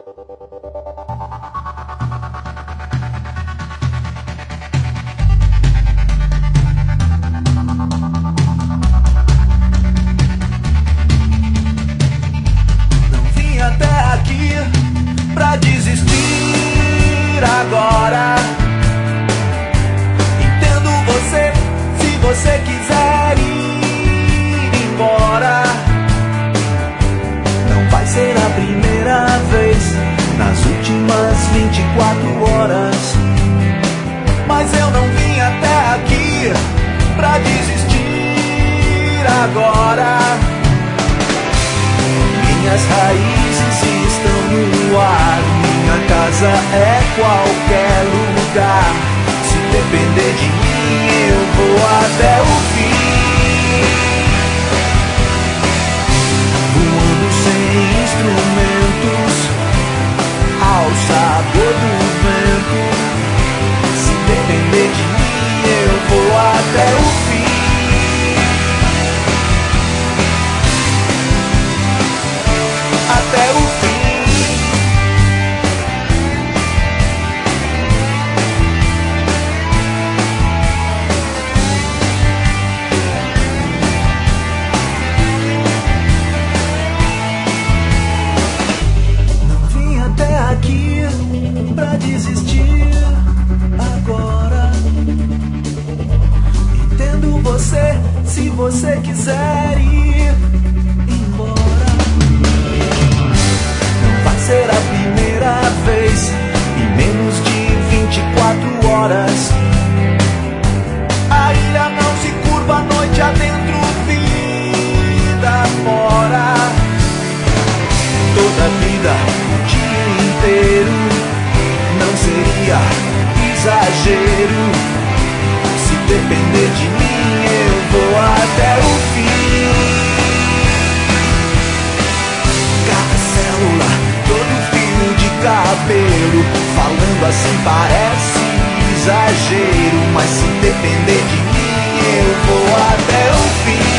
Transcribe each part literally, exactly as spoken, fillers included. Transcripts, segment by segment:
Não vim até aqui pra desistir agora. Entendo você, se você quiser ir embora. Não vai ser a primeira vez nas últimas vinte e quatro horas. Mas eu não vim até aqui pra desistir agora. Minhas raízes estão no ar. Minha casa é qualquer lugar. Se depender de mim, eu vou até o fim. Voando sem instrumentos, ao sabor do vento. Se depender de mim, eu vou até o fim. Até o fim. Não vim até aqui pra desistir agora. Entendo você, se você quiser ir embora. Não vai ser a primeira vez em menos de vinte e quatro horas. A ilha não se curva, noite adentro, vida fora. Toda vida, o dia inteiro, não seria exagero. Se depender de mim, eu vou até o fim. Cada célula, todo fio de cabelo, falando assim parece exagero. Mas se depender de mim, eu vou até o fim.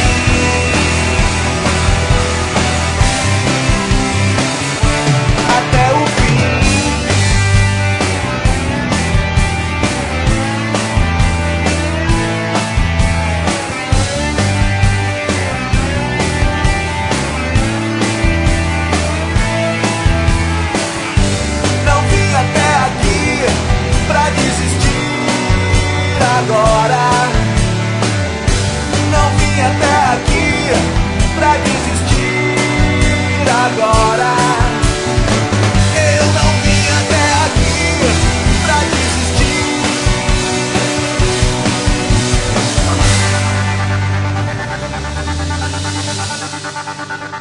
Até o fim. Não vim até aqui pra desistir agora. Não vim até aqui pra desistir agora. Eu não vim até aqui pra desistir.